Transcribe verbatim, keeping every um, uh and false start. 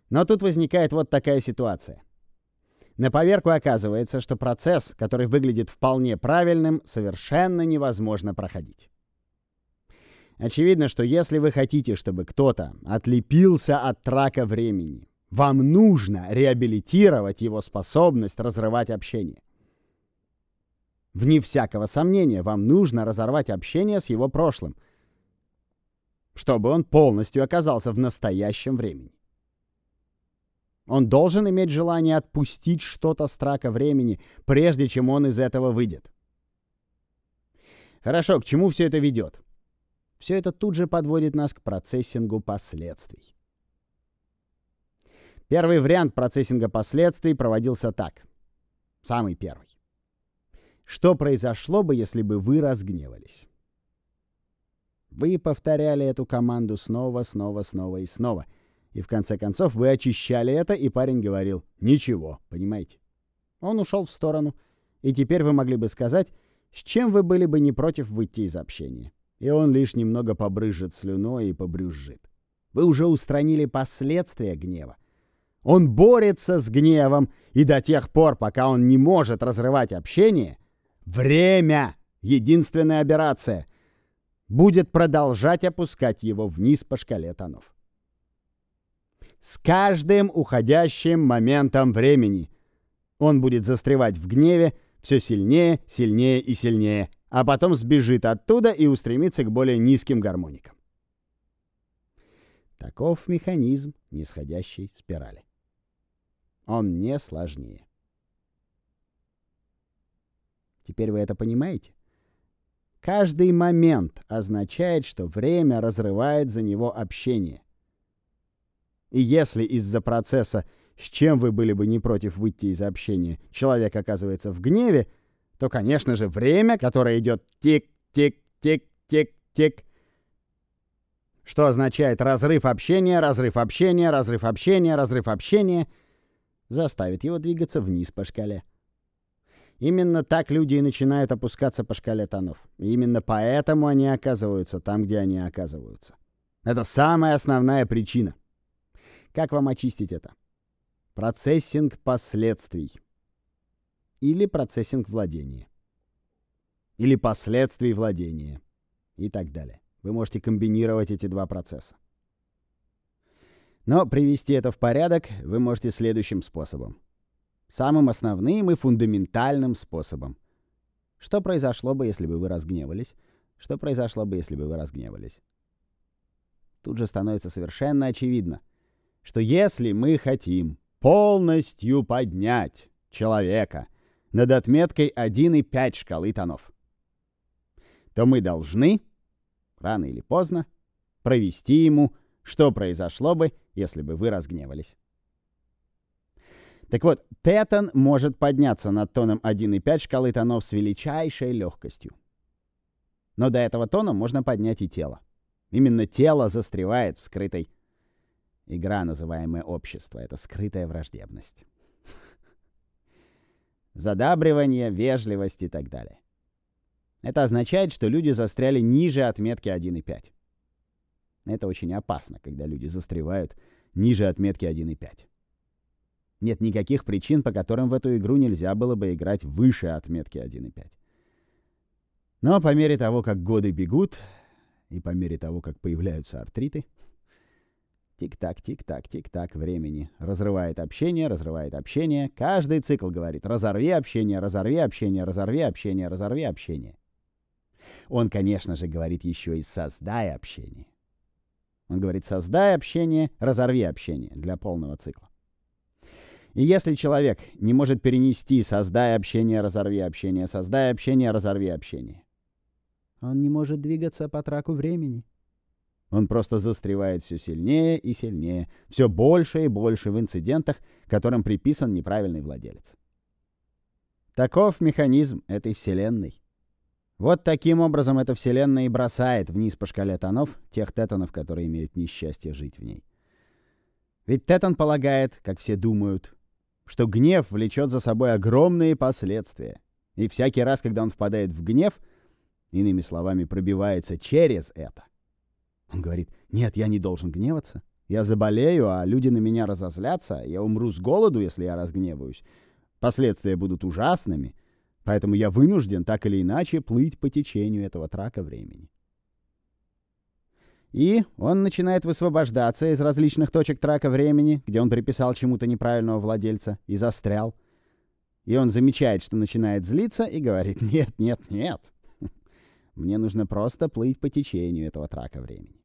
Но тут возникает вот такая ситуация. На поверку оказывается, что процесс, который выглядит вполне правильным, совершенно невозможно проходить. Очевидно, что если вы хотите, чтобы кто-то отлепился от трака времени, вам нужно реабилитировать его способность разрывать общение. Вне всякого сомнения, вам нужно разорвать общение с его прошлым, чтобы он полностью оказался в настоящем времени. Он должен иметь желание отпустить что-то с трака времени, прежде чем он из этого выйдет. Хорошо, к чему все это ведет? Все это тут же подводит нас к процессингу последствий. Первый вариант процессинга последствий проводился так. Самый первый. Что произошло бы, если бы вы разгневались? Вы повторяли эту команду снова, снова, снова и снова. И в конце концов вы очищали это, и парень говорил «ничего», понимаете? Он ушел в сторону, и теперь вы могли бы сказать, с чем вы были бы не против выйти из общения. И он лишь немного побрызжет слюной и побрюзжит. Вы уже устранили последствия гнева. Он борется с гневом, и до тех пор, пока он не может разрывать общение, время, единственная операция, будет продолжать опускать его вниз по шкале тонов. С каждым уходящим моментом времени он будет застревать в гневе все сильнее, сильнее и сильнее, а потом сбежит оттуда и устремится к более низким гармоникам. Таков механизм нисходящей спирали. Он не сложнее. Теперь вы это понимаете? Каждый момент означает, что время разрывает за него общение. И если из-за процесса, с чем вы были бы не против выйти из общения, человек оказывается в гневе, то, конечно же, время, которое идет тик-тик-тик-тик-тик, что означает разрыв общения, разрыв общения, разрыв общения, разрыв общения, заставит его двигаться вниз по шкале. Именно так люди и начинают опускаться по шкале тонов. И именно поэтому они оказываются там, где они оказываются. Это самая основная причина. Как вам очистить это? Процессинг последствий. Или процессинг владения. Или последствий владения. И так далее. Вы можете комбинировать эти два процесса. Но привести это в порядок вы можете следующим способом. Самым основным и фундаментальным способом. Что произошло бы, если бы вы разгневались? Что произошло бы, если бы вы разгневались? Тут же становится совершенно очевидно, что если мы хотим полностью поднять человека над отметкой один и пять шкалы тонов, то мы должны, рано или поздно, провести ему, что произошло бы, если бы вы разгневались. Так вот, тетан может подняться над тоном один и пять шкалы тонов с величайшей легкостью. Но до этого тона можно поднять и тело. Именно тело застревает в скрытой игра, называемая общество. Это скрытая враждебность. Задабривание, вежливость и так далее. Это означает, что люди застряли ниже отметки один и пять. Это очень опасно, когда люди застревают ниже отметки один и пять. Нет никаких причин, по которым в эту игру нельзя было бы играть выше отметки один и пять. Но по мере того, как годы бегут, и по мере того, как появляются артриты, тик-так, тик-так, тик-так времени разрывает общение, разрывает общение. Каждый цикл говорит: разорви общение, разорви общение, разорви общение, разорви общение. Он, конечно же, говорит еще и создай общение. Он говорит: создай общение, разорви общение для полного цикла. И если человек не может перенести «создай общение, разорви общение, создай общение, разорви общение», он не может двигаться по траку времени. Он просто застревает все сильнее и сильнее, все больше и больше в инцидентах, которым приписан неправильный владелец. Таков механизм этой вселенной. Вот таким образом эта вселенная и бросает вниз по шкале тонов тех тетанов, которые имеют несчастье жить в ней. Ведь тетан полагает, как все думают, что гнев влечет за собой огромные последствия. И всякий раз, когда он впадает в гнев, иными словами, пробивается через это, он говорит: нет, я не должен гневаться, Я заболею, а люди на меня разозлятся, я умру с голоду, если я разгневаюсь. Последствия будут ужасными, поэтому я вынужден так или иначе плыть по течению этого трака времени. И он начинает высвобождаться из различных точек трака времени, где он приписал чему-то неправильного владельца и застрял. И он замечает, что начинает злиться, и говорит: «Нет, нет, нет. Мне нужно просто плыть по течению этого трака времени».